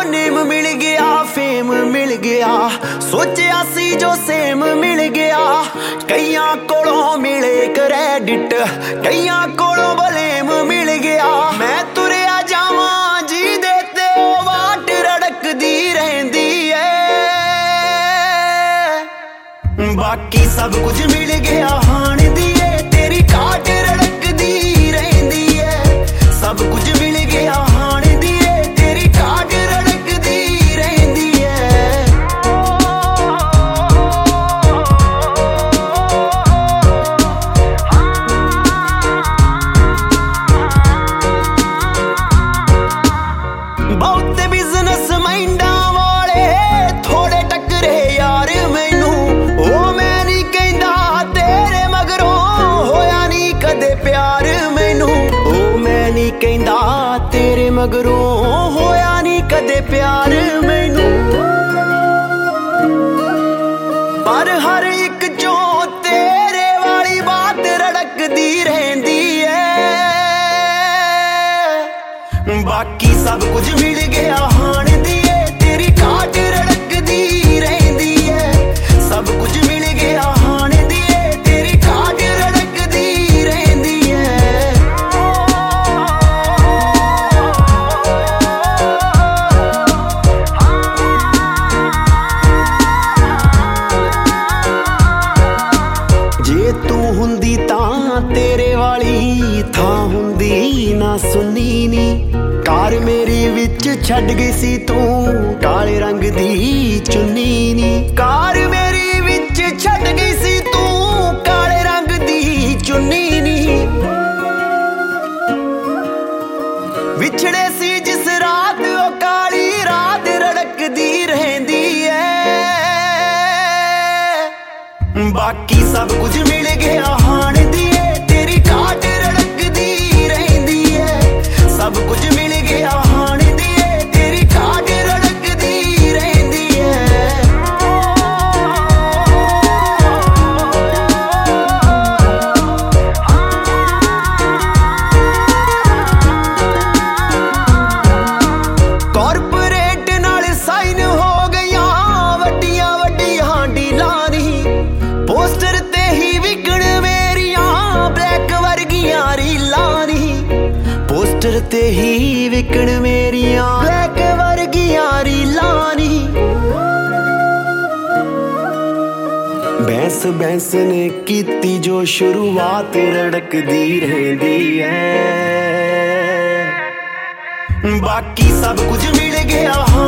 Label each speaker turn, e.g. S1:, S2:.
S1: Name मिल गया, fame मिल गया, सोचा सी जो सेम मिल गया। कईयां कोलों मिले क्रेडिट, कईयां कोलों बलेम मिल गया। मैं तुरिया जावा जी देते वाट रड़कदी रहंदी है। बाकी सब कुछ मिल गया हाण दिए, तेरी काट रड़कदी रहंदी है। सब कुछ मिल गया हाण दिए, तेरी काट रड़कदी रहंदी है। बहुत बिजनेस माइंडा वाले थोड़े टकरे यार मैनू, ओ मैं नहीं कहंदा तेरे मगरों होया नहीं कदे प्यार मैनू। ओ मैं नहीं कहंदा तेरे मगरों होया नहीं कदे प्यार मैनू। पर हर एक चो तेरे वाली बात रड़कदी रहंदी है। बाकी सब कुछ मिल गया हाण दिए, तेरी काट रड़कदी रहंदी है। सब कुछ मिल गया हाण दिए, तेरी काट रड़कदी रहंदी है। जे तू हुंदी तां तेरे वाली थां हुंदी ना सुनी नी। कार मेरी विच छड़ गई सी तू काले रंग दी चुन्नी नी। कार मेरी विच छड़ गई सी तू काले रंग दी चुन्नी नी। विछड़े सी जिस रात ओ काली रात रड़कदी रहंदी है। बाकी सब कुछ मिल गया हाण दिए, तेरी काट रड़कदी रहंदी है। सब कुछ मिल गया हाण दिए, तेरी काट रड़कदी रहंदी है। कॉर्पोरेट नाल साइन हो गईयां वड्डियां वड्डियां डीलां नी। पोस्टर ते ही विकण मेरियां ब्लैक वर्गियां रीलां नी। पोस्टर ते ही विकण मेरियां ब्लैक वर्गियां रीलां नी। बैंस बैंस ने कीती जो शुरुआत रड़कदी रहंदी है। बाकी सब कुछ मिल गया।